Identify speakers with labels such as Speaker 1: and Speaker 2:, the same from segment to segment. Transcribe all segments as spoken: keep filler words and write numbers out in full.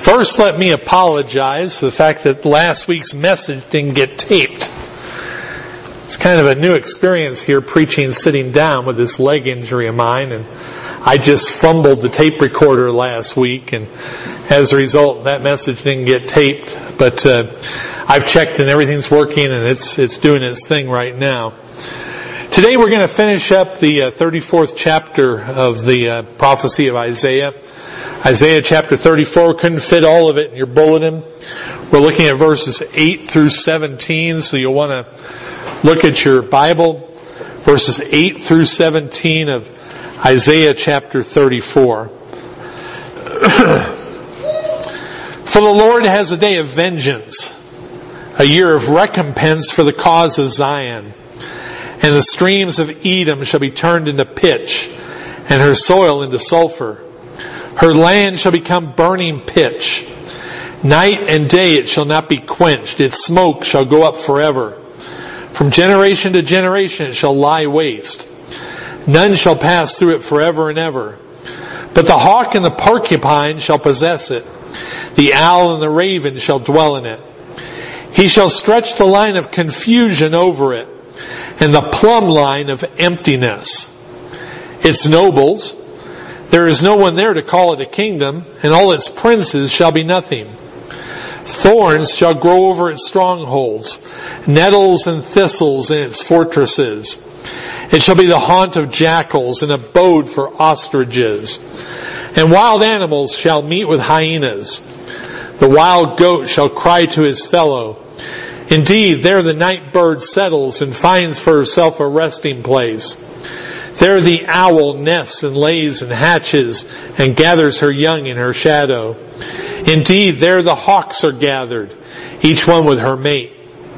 Speaker 1: First, let me apologize for the fact that last week's message didn't get taped. It's kind of a new experience here, preaching sitting down with this leg injury of mine, and I just fumbled the tape recorder last week, and as a result, that message didn't get taped. But uh, I've checked and everything's working, and it's it's doing its thing right now. Today we're going to finish up the uh, thirty-fourth chapter of the uh, prophecy of Isaiah. Isaiah chapter thirty-four, couldn't fit all of it in your bulletin. We're looking at verses eight through seventeen, so you'll want to look at your Bible. Verses eight through seventeen of Isaiah chapter thirty-four. For the Lord has a day of vengeance, a year of recompense for the cause of Zion. And the streams of Edom shall be turned into pitch, and her soil into sulfur. Her land shall become burning pitch. Night and day it shall not be quenched. Its smoke shall go up forever. From generation to generation it shall lie waste. None shall pass through it forever and ever. But the hawk and the porcupine shall possess it. The owl and the raven shall dwell in it. He shall stretch the line of confusion over it, and the plumb line of emptiness. Its nobles, there is no one there to call it a kingdom, and all its princes shall be nothing. Thorns shall grow over its strongholds, nettles and thistles in its fortresses. It shall be the haunt of jackals, an abode for ostriches. And wild animals shall meet with hyenas. The wild goat shall cry to his fellow. Indeed, there the night bird settles and finds for herself a resting place. There the owl nests and lays and hatches and gathers her young in her shadow. Indeed, there the hawks are gathered, each one with her mate.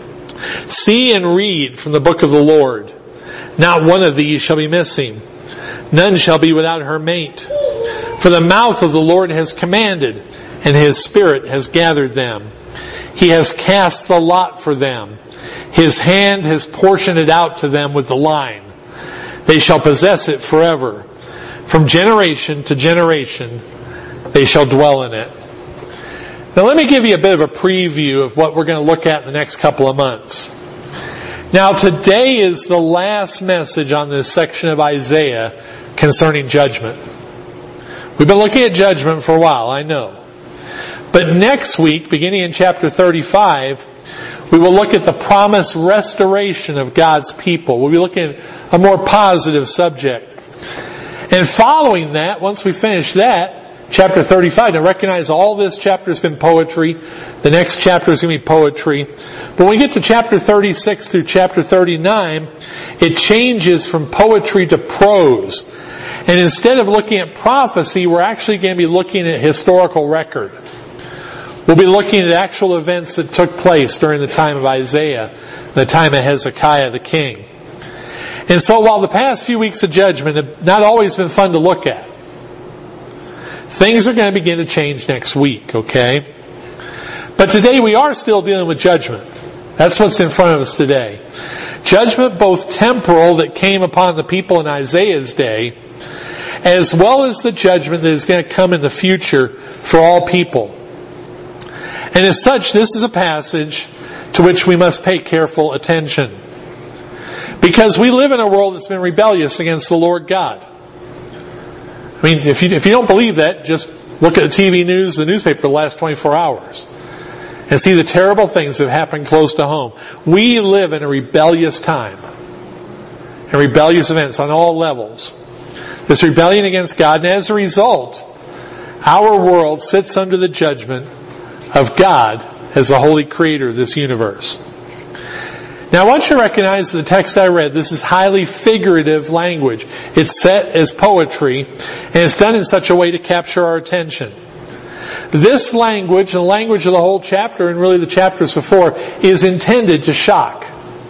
Speaker 1: See and read from the book of the Lord. Not one of these shall be missing. None shall be without her mate. For the mouth of the Lord has commanded, and His Spirit has gathered them. He has cast the lot for them. His hand has portioned it out to them with the line. They shall possess it forever. From generation to generation, they shall dwell in it. Now let me give you a bit of a preview of what we're going to look at in the next couple of months. Now today is the last message on this section of Isaiah concerning judgment. We've been looking at judgment for a while, I know. But next week, beginning in chapter thirty-five, we will look at the promised restoration of God's people. We'll be looking at a more positive subject. And following that, once we finish that, chapter thirty-five, now recognize all this chapter has been poetry. The next chapter is going to be poetry. But when we get to chapter thirty-six through chapter thirty-nine, it changes from poetry to prose. And instead of looking at prophecy, we're actually going to be looking at historical record. We'll be looking at actual events that took place during the time of Isaiah, the time of Hezekiah the king. And so while the past few weeks of judgment have not always been fun to look at, things are going to begin to change next week, okay? But today we are still dealing with judgment. That's what's in front of us today. Judgment both temporal that came upon the people in Isaiah's day, as well as the judgment that is going to come in the future for all people. And as such, this is a passage to which we must pay careful attention. Because we live in a world that's been rebellious against the Lord God. I mean, if you, if you don't believe that, just look at the T V news, the newspaper the last twenty-four hours. And see the terrible things that have happened close to home. We live in a rebellious time. And rebellious events on all levels. This rebellion against God, and as a result, our world sits under the judgment of God as the holy creator of this universe. Now I want you to recognize the text I read. This is highly figurative language. It's set as poetry, and it's done in such a way to capture our attention. This language, the language of the whole chapter, and really the chapters before, is intended to shock.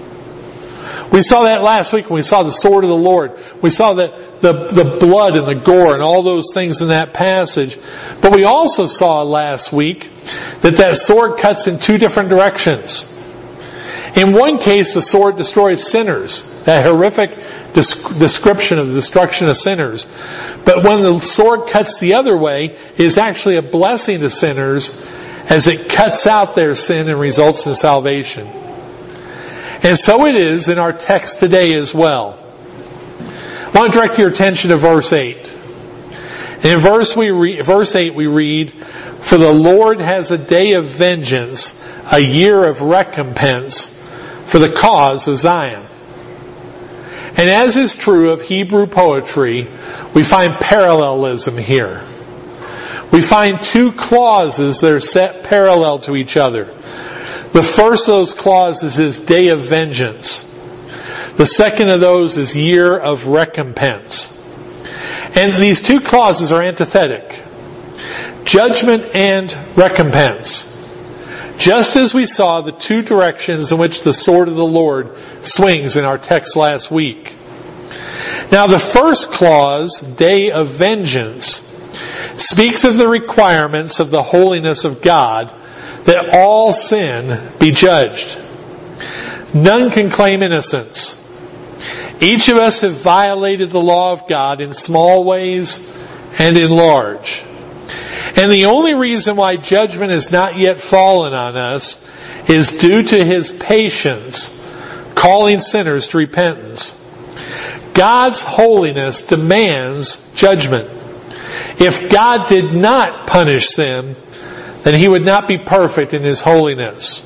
Speaker 1: We saw that last week when we saw the sword of the Lord. We saw the, the, the blood and the gore and all those things in that passage. But we also saw last week that that sword cuts in two different directions. In one case, the sword destroys sinners. That horrific description of the destruction of sinners. But when the sword cuts the other way, it is actually a blessing to sinners as it cuts out their sin and results in salvation. And so it is in our text today as well. I want to direct your attention to verse eight. And in verse, we re- verse eight we read, "For the Lord has a day of vengeance, a year of recompense for the cause of Zion." And as is true of Hebrew poetry, we find parallelism here. We find two clauses that are set parallel to each other. The first of those clauses is day of vengeance. The second of those is year of recompense. And these two clauses are antithetic. Judgment and recompense. Just as we saw the two directions in which the sword of the Lord swings in our text last week. Now the first clause, day of vengeance, speaks of the requirements of the holiness of God that all sin be judged. None can claim innocence. Each of us have violated the law of God in small ways and in large. And the only reason why judgment has not yet fallen on us is due to His patience, calling sinners to repentance. God's holiness demands judgment. If God did not punish sin, then He would not be perfect in His holiness.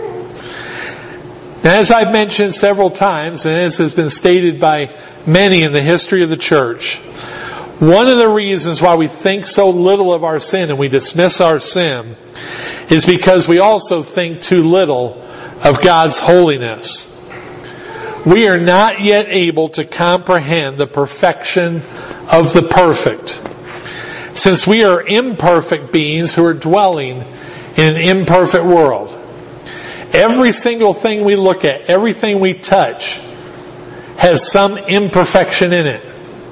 Speaker 1: Now, as I've mentioned several times, and as has been stated by many in the history of the church, one of the reasons why we think so little of our sin and we dismiss our sin is because we also think too little of God's holiness. We are not yet able to comprehend the perfection of the perfect, since we are imperfect beings who are dwelling in an imperfect world. Every single thing we look at, everything we touch, has some imperfection in it.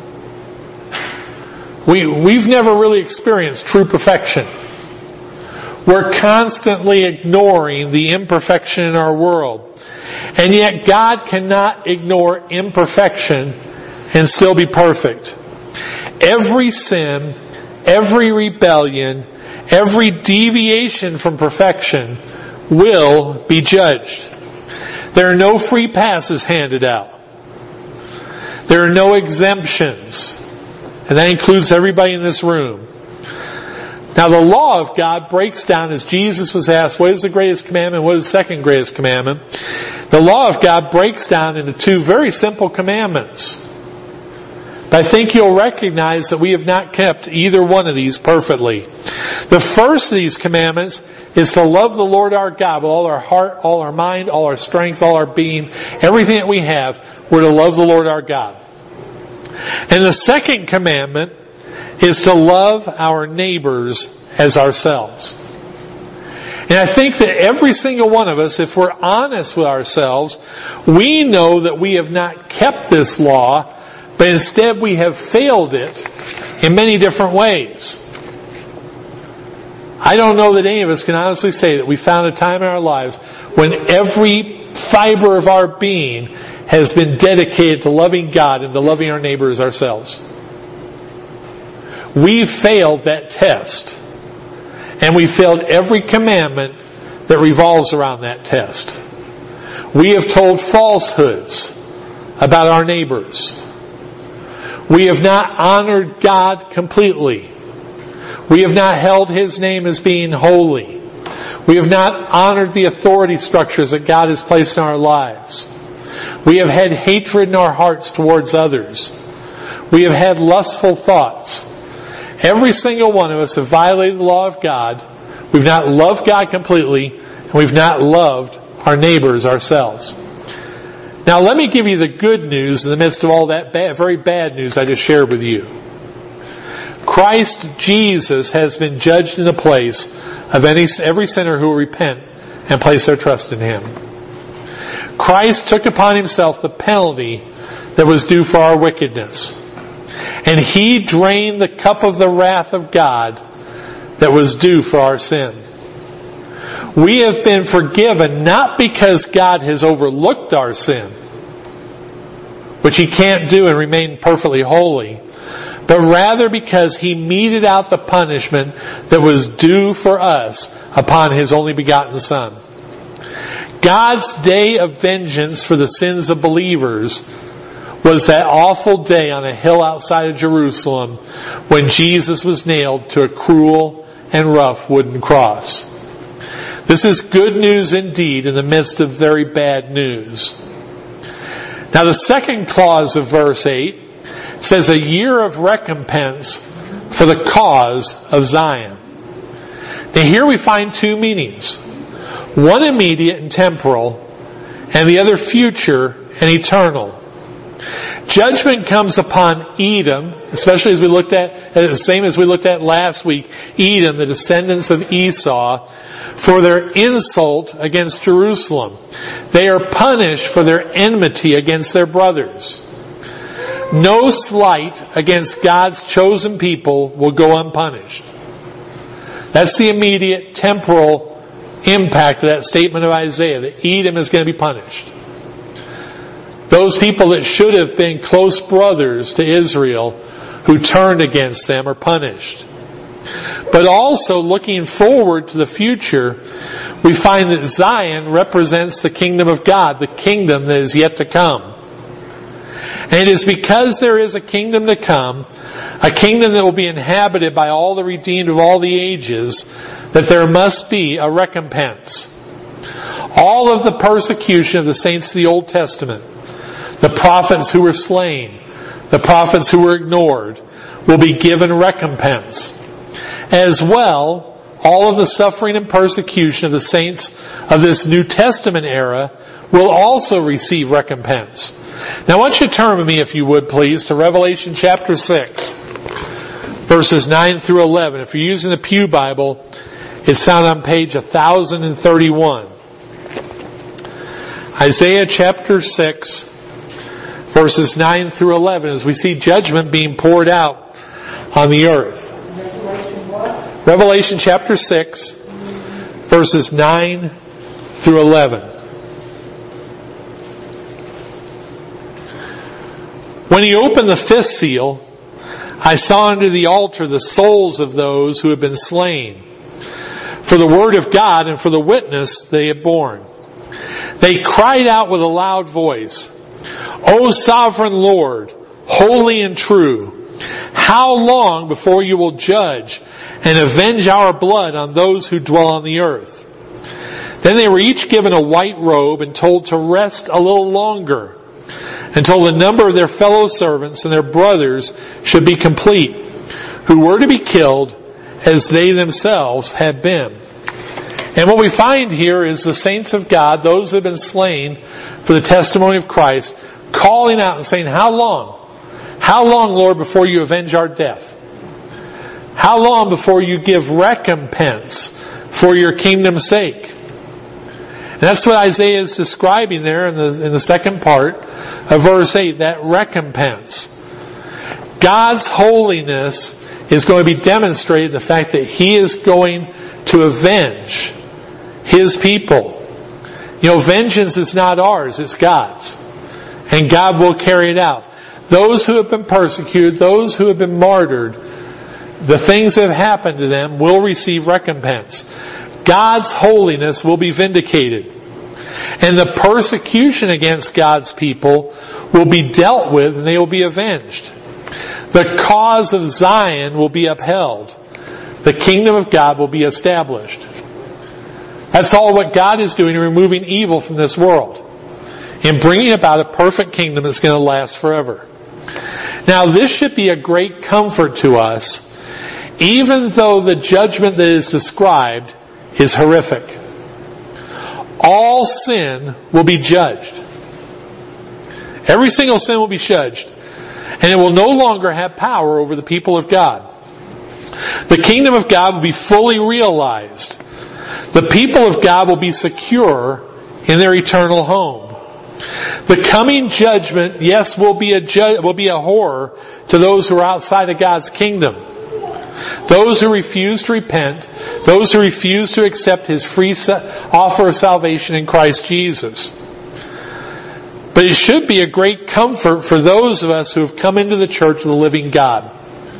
Speaker 1: We, we've never really experienced true perfection. We're constantly ignoring the imperfection in our world. And yet God cannot ignore imperfection and still be perfect. Every sin, every rebellion, every deviation from perfection will be judged. There are no free passes handed out. There are no exemptions. And that includes everybody in this room. Now the law of God breaks down, as Jesus was asked, what is the greatest commandment? What is the second greatest commandment? The law of God breaks down into two very simple commandments. But I think you'll recognize that we have not kept either one of these perfectly. The first of these commandments is to love the Lord our God with all our heart, all our mind, all our strength, all our being, everything that we have. We're to love the Lord our God. And the second commandment is to love our neighbors as ourselves. And I think that every single one of us, if we're honest with ourselves, we know that we have not kept this law, but instead we have failed it in many different ways. I don't know that any of us can honestly say that we found a time in our lives when every fiber of our being has been dedicated to loving God and to loving our neighbors ourselves. We failed that test. And we failed every commandment that revolves around that test. We have told falsehoods about our neighbors. We have not honored God completely. We have not held His name as being holy. We have not honored the authority structures that God has placed in our lives. We have had hatred in our hearts towards others. We have had lustful thoughts. Every single one of us have violated the law of God. We've not loved God completely, and we've not loved our neighbors ourselves. Now let me give you the good news in the midst of all that bad, very bad news I just shared with you. Christ Jesus has been judged in the place of any, every sinner who will repent and place their trust in Him. Christ took upon Himself the penalty that was due for our wickedness. And He drained the cup of the wrath of God that was due for our sin. We have been forgiven not because God has overlooked our sin, which He can't do and remain perfectly holy, but but rather because He meted out the punishment that was due for us upon His only begotten Son. God's day of vengeance for the sins of believers was that awful day on a hill outside of Jerusalem when Jesus was nailed to a cruel and rough wooden cross. This is good news indeed in the midst of very bad news. Now the second clause of verse eight says a year of recompense for the cause of Zion. Now here we find two meanings. One immediate and temporal, and the other future and eternal. Judgment comes upon Edom, especially as we looked at, the same as we looked at last week, Edom, the descendants of Esau, for their insult against Jerusalem. They are punished for their enmity against their brothers. No slight against God's chosen people will go unpunished. That's the immediate temporal impact of that statement of Isaiah, that Edom is going to be punished. Those people that should have been close brothers to Israel, who turned against them, are punished. But also, looking forward to the future, we find that Zion represents the kingdom of God, the kingdom that is yet to come. And it is because there is a kingdom to come, a kingdom that will be inhabited by all the redeemed of all the ages, that there must be a recompense. All of the persecution of the saints of the Old Testament, the prophets who were slain, the prophets who were ignored, will be given recompense. As well, all of the suffering and persecution of the saints of this New Testament era will also receive recompense. Now I want you to turn with me, if you would please, to Revelation chapter six, verses nine through eleven. If you're using the Pew Bible, it's found on page one thousand thirty-one. Isaiah chapter six, verses nine through eleven, as we see judgment being poured out on the earth. Revelation chapter six, verses nine through eleven. When he opened the fifth seal, I saw under the altar the souls of those who had been slain for the word of God and for the witness they had borne. They cried out with a loud voice, O sovereign Lord, holy and true, how long before you will judge and avenge our blood on those who dwell on the earth? Then they were each given a white robe and told to rest a little longer, until the number of their fellow servants and their brothers should be complete, who were to be killed as they themselves had been. And what we find here is the saints of God, those who have been slain for the testimony of Christ, calling out and saying, how long? How long, Lord, before you avenge our death? How long before you give recompense for your kingdom's sake? And that's what Isaiah is describing there in the, in the second part of verse eight, that recompense. God's holiness is going to be demonstrated in the fact that He is going to avenge His people. You know, vengeance is not ours, it's God's. And God will carry it out. Those who have been persecuted, those who have been martyred, the things that have happened to them will receive recompense. God's holiness will be vindicated. And the persecution against God's people will be dealt with and they will be avenged. The cause of Zion will be upheld. The kingdom of God will be established. That's all what God is doing in removing evil from this world, in bringing about a perfect kingdom that's going to last forever. Now this should be a great comfort to us, even though the judgment that is described is horrific. All sin will be judged. Every single sin will be judged. And it will no longer have power over the people of God. The kingdom of God will be fully realized. The people of God will be secure in their eternal home. The coming judgment, yes, will be a ju- will be a horror to those who are outside of God's kingdom. Those who refuse to repent, those who refuse to accept His free offer of salvation in Christ Jesus. But it should be a great comfort for those of us who have come into the church of the living God.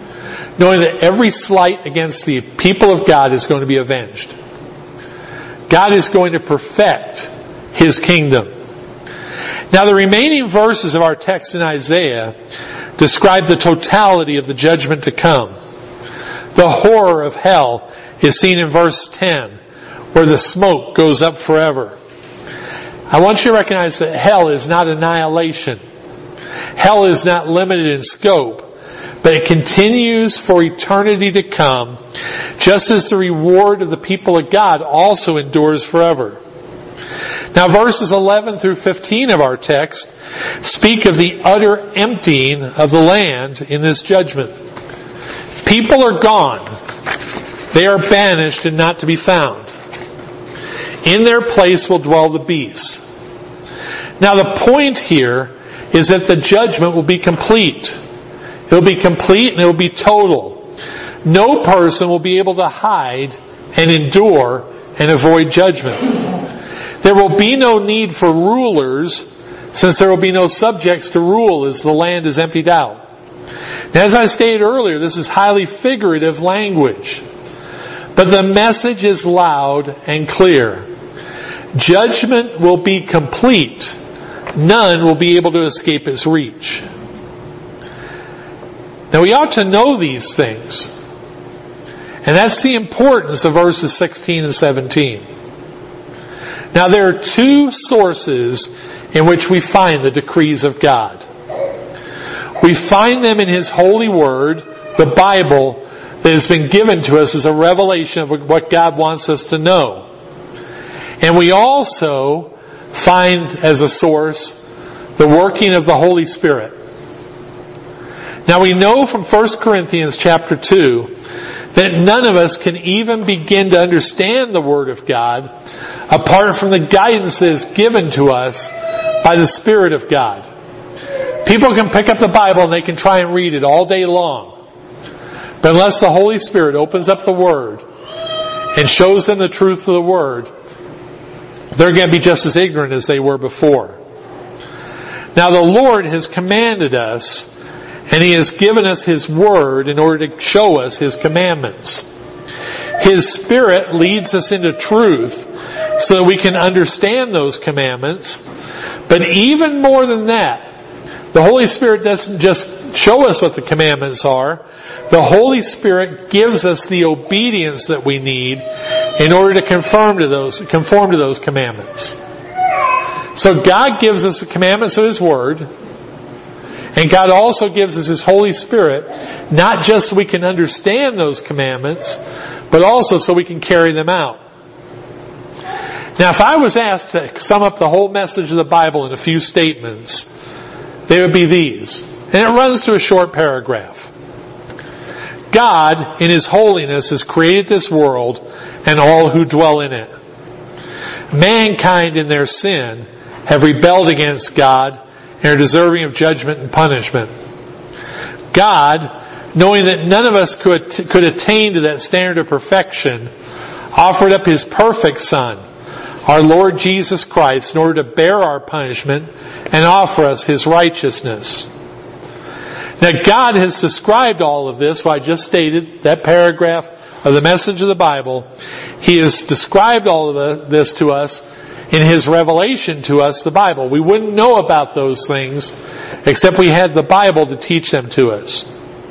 Speaker 1: knowing that every slight against the people of God is going to be avenged. God is going to perfect His kingdom. Now the remaining verses of our text in Isaiah describe the totality of the judgment to come. The horror of hell is seen in verse ten, where the smoke goes up forever. I want you to recognize that hell is not annihilation. Hell is not limited in scope, but it continues for eternity to come, just as the reward of the people of God also endures forever. Now verses eleven through fifteen of our text speak of the utter emptying of the land in this judgment. People are gone. They are banished and not to be found. In their place will dwell the beasts. Now the point here is that the judgment will be complete. It will be complete and it will be total. No person will be able to hide and endure and avoid judgment. There will be no need for rulers, since there will be no subjects to rule as the land is emptied out. Now, as I stated earlier, this is highly figurative language. But the message is loud and clear. Judgment will be complete. None will be able to escape its reach. Now we ought to know these things. And that's the importance of verses sixteen and seventeen. Now there are two sources in which we find the decrees of God. We find them in His holy word, the Bible, that has been given to us as a revelation of what God wants us to know. And we also find as a source the working of the Holy Spirit. Now we know from First Corinthians chapter two that none of us can even begin to understand the Word of God apart from the guidance that is given to us by the Spirit of God. People can pick up the Bible and they can try and read it all day long. But unless the Holy Spirit opens up the Word and shows them the truth of the Word, they're going to be just as ignorant as they were before. Now the Lord has commanded us, and He has given us His Word in order to show us His commandments. His Spirit leads us into truth so that we can understand those commandments. But even more than that, the Holy Spirit doesn't just show us what the commandments are. The Holy Spirit gives us the obedience that we need in order to conform to those, conform to those commandments. So God gives us the commandments of His Word, and God also gives us His Holy Spirit, not just so we can understand those commandments, but also so we can carry them out. Now, if I was asked to sum up the whole message of the Bible in a few statements, they would be these. And it runs to a short paragraph. God, in His holiness, has created this world and all who dwell in it. Mankind, in their sin, have rebelled against God and are deserving of judgment and punishment. God, knowing that none of us could, could attain to that standard of perfection, offered up His perfect Son, our Lord Jesus Christ, in order to bear our punishment and offer us His righteousness. Now God has described all of this, what I just stated, that paragraph of the message of the Bible. He has described all of this to us in His revelation to us, the Bible. We wouldn't know about those things except we had the Bible to teach them to us.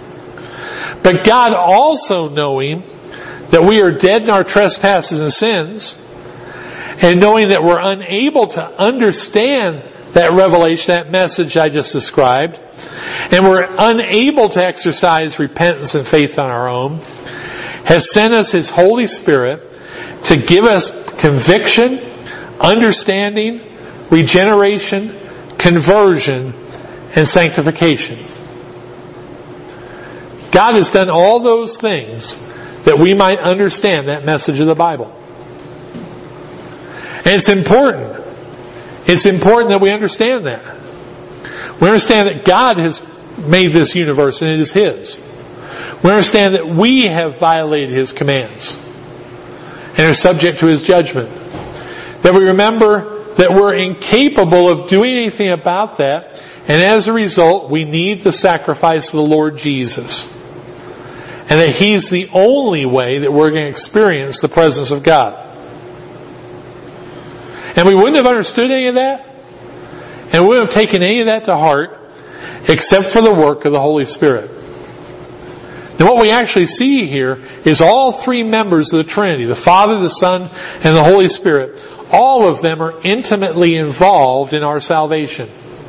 Speaker 1: But God, also knowing that we are dead in our trespasses and sins, and knowing that we're unable to understand that revelation, that message I just described, and we're unable to exercise repentance and faith on our own, has sent us His Holy Spirit to give us conviction, understanding, regeneration, conversion, and sanctification. God has done all those things that we might understand that message of the Bible. And it's important. It's important that we understand that. We understand that God has made this universe and it is His. We understand that we have violated His commands and are subject to His judgment. That we remember that we're incapable of doing anything about that, and as a result, we need the sacrifice of the Lord Jesus. and that He's the only way that we're going to experience the presence of God. And we wouldn't have understood any of that, and we wouldn't have taken any of that to heart, except for the work of the Holy Spirit. And what we actually see here is all three members of the Trinity, the Father, the Son, and the Holy Spirit, all of them are intimately involved in our salvation.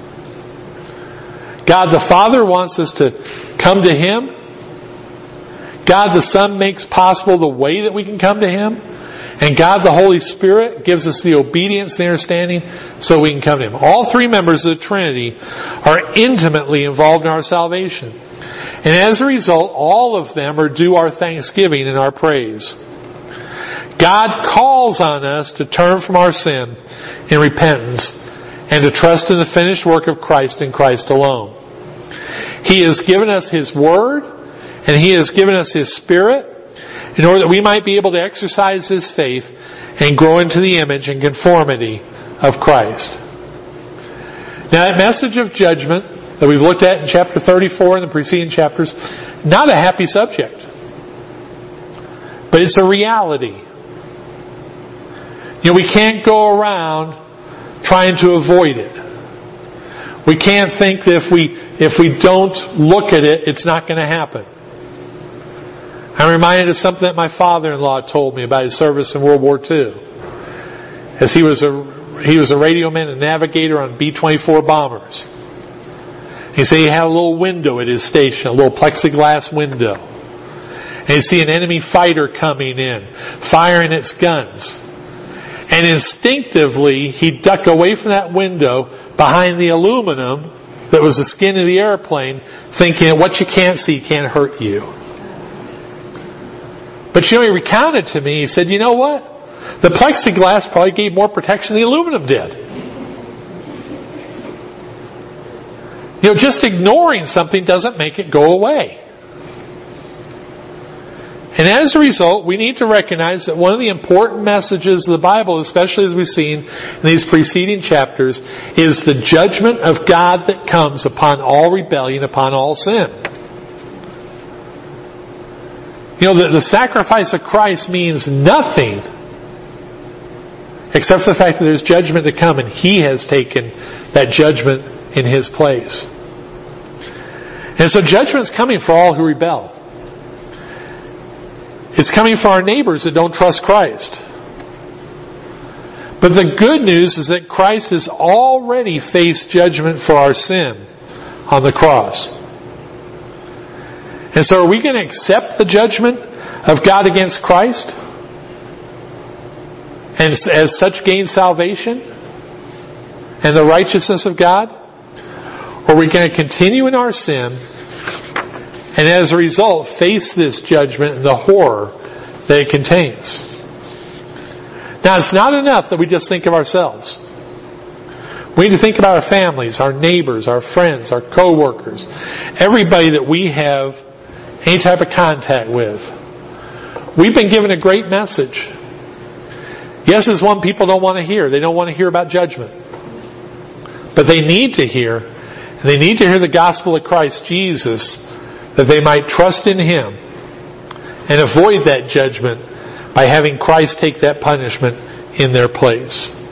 Speaker 1: God the Father wants us to come to Him. God the Son makes possible the way that we can come to Him. And God the Holy Spirit gives us the obedience and understanding so we can come to Him. All three members of the Trinity are intimately involved in our salvation. And as a result, all of them are due our thanksgiving and our praise. God calls on us to turn from our sin in repentance and to trust in the finished work of Christ and Christ alone. He has given us His Word, and He has given us His Spirit in order that we might be able to exercise His faith and grow into the image and conformity of Christ. Now, that message of judgment that we've looked at in chapter thirty-four and the preceding chapters, not a happy subject. But it's a reality. You know, we can't go around trying to avoid it. We can't think that if we, if we don't look at it, it's not going to happen. I'm reminded of something that my father-in-law told me about his service in World War Two. As he was a, he was a radio man and navigator on B twenty-four bombers. He said he had a little window at his station, a little plexiglass window. And he'd see an enemy fighter coming in, firing its guns. And instinctively, he'd duck away from that window behind the aluminum that was the skin of the airplane, thinking what you can't see can't hurt you. But you know, he recounted to me, he said, you know what? The plexiglass probably gave more protection than the aluminum did. You know, just ignoring something doesn't make it go away. And as a result, we need to recognize that one of the important messages of the Bible, especially as we've seen in these preceding chapters, is the judgment of God that comes upon all rebellion, upon all sin. You know, the, the sacrifice of Christ means nothing except for the fact that there's judgment to come, and He has taken that judgment in His place. And so judgment is coming for all who rebel. It's coming for our neighbors that don't trust Christ. But the good news is that Christ has already faced judgment for our sin on the cross. And so are we going to accept the judgment of God against Christ? And as such gain salvation and the righteousness of God? Or are we going to continue in our sin and as a result face this judgment and the horror that it contains? Now, it's not enough that we just think of ourselves. We need to think about our families, our neighbors, our friends, our co-workers, everybody that we have any type of contact with. We've been given a great message. Yes, it's one people don't want to hear. They don't want to hear about judgment. But they need to hear, and they need to hear the gospel of Christ Jesus, that they might trust in Him and avoid that judgment by having Christ take that punishment in their place.